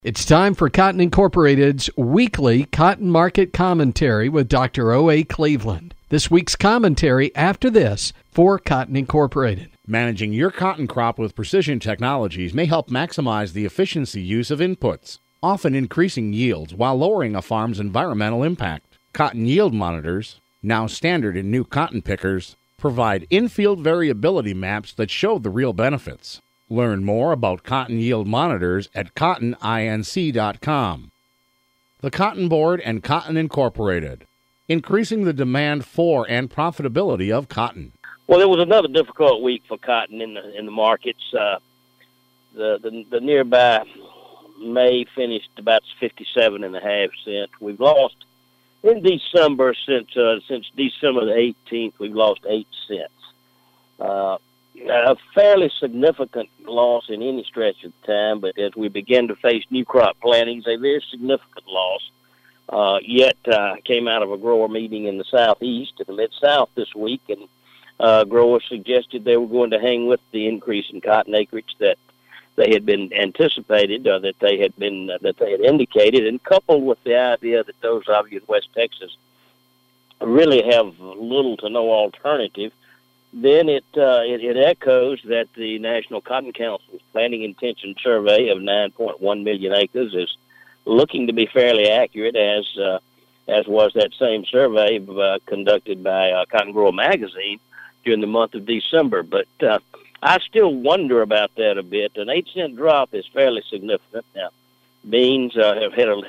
It's time for Cotton Incorporated's weekly cotton market commentary with Dr. O.A. Cleveland. This week's commentary after this for Cotton Incorporated. Managing your cotton crop with precision technologies may help maximize the efficiency use of inputs, often increasing yields while lowering a farm's environmental impact. Cotton yield monitors, now standard in new cotton pickers, provide in-field variability maps that show the real benefits. Learn more about cotton yield monitors at cottoninc.com. The Cotton Board and Cotton Incorporated, increasing the demand for and profitability of cotton. Well, it was another difficult week for cotton in the markets. The nearby May finished about 57.5 cents. We've lost in December since December the 18th. We've lost 8 cents. A fairly significant loss in any stretch of time, but as we begin to face new crop plantings, a very significant loss. Yet came out of a grower meeting in the southeast and the mid-south this week, and growers suggested they were going to hang with the increase in cotton acreage that they had been anticipated, or that they had indicated, and coupled with the idea that those of you in West Texas really have little to no alternative. Then it echoes that the National Cotton Council's planting intention survey of 9.1 million acres is looking to be fairly accurate, as was that same survey conducted by Cotton Grower Magazine during the month of December. But I still wonder about that a bit. An 8-cent drop is fairly significant. Now, beans have held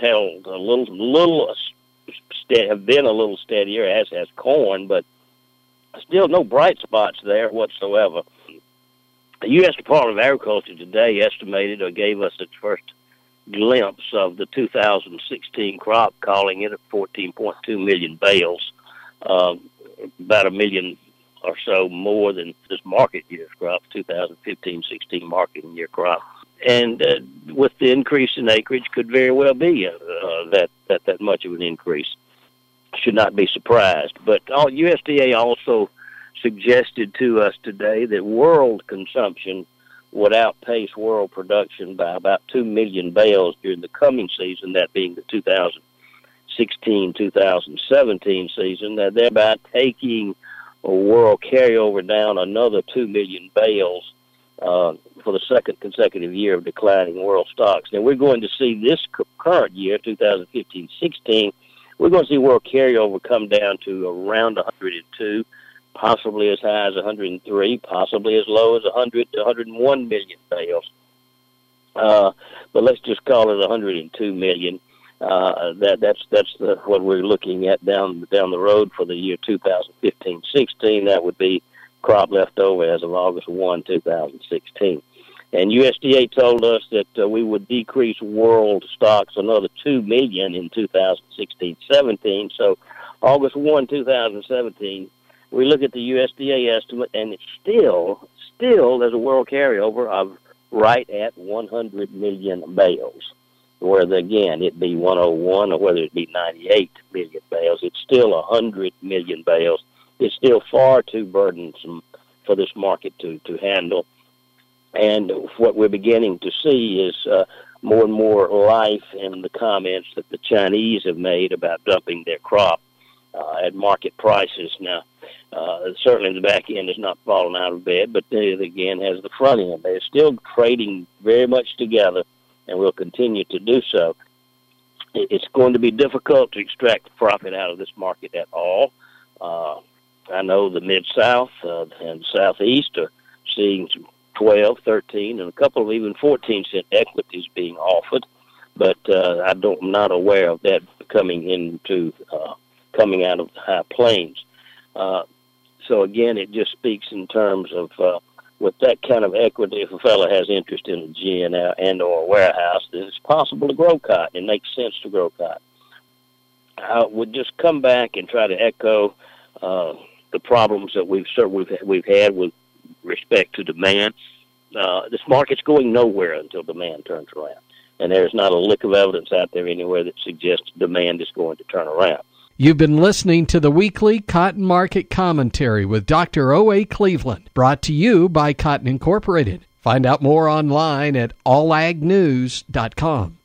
have been a little steadier, as has corn, but still no bright spots there whatsoever. The U.S. Department of Agriculture today estimated or gave us its first glimpse of the 2016 crop, calling it at 14.2 million bales, about a million or so more than this market year's crop, 2015-16 marketing year crop. And with the increase in acreage, could very well be that much of an increase. Should not be surprised. But USDA also suggested to us today that world consumption would outpace world production by about 2 million bales during the coming season, that being the 2016-2017 season, thereby taking a world carryover down another 2 million bales for the second consecutive year of declining world stocks. Now, we're going to see this current year, 2015-16, we're going to see world carryover come down to around 102, possibly as high as 103, possibly as low as 100 to 101 million bales. But let's just call it 102 million. That's what we're looking at down the road for the year 2015-16. That would be crop left over as of August 1, 2016. And USDA told us that we would decrease world stocks another 2 million in 2016-17. So August 1, 2017, we look at the USDA estimate, and it's still there's a world carryover of right at 100 million bales. Whether, again, it be 101 or whether it be 98 million bales, it's still 100 million bales. It's still far too burdensome for this market to handle. And what we're beginning to see is more and more life in the comments that the Chinese have made about dumping their crop at market prices. Now, certainly the back end has not fallen out of bed, but it again has the front end. They're still trading very much together and will continue to do so. It's going to be difficult to extract profit out of this market at all. I know the Mid-South and Southeast are seeing some 12, 13, and a couple of even 14-cent equities being offered, but I'm not aware of that coming out of the high plains. So again, it just speaks in terms of with that kind of equity, if a fellow has interest in a gin and or a warehouse, then it's possible to grow cotton. It makes sense to grow cotton. I would just come back and try to echo the problems that we've had with respect to demand. This market's going nowhere until demand turns around. And there's not a lick of evidence out there anywhere that suggests demand is going to turn around. You've been listening to the weekly Cotton Market Commentary with Dr. O.A. Cleveland, brought to you by Cotton Incorporated. Find out more online at allagnews.com.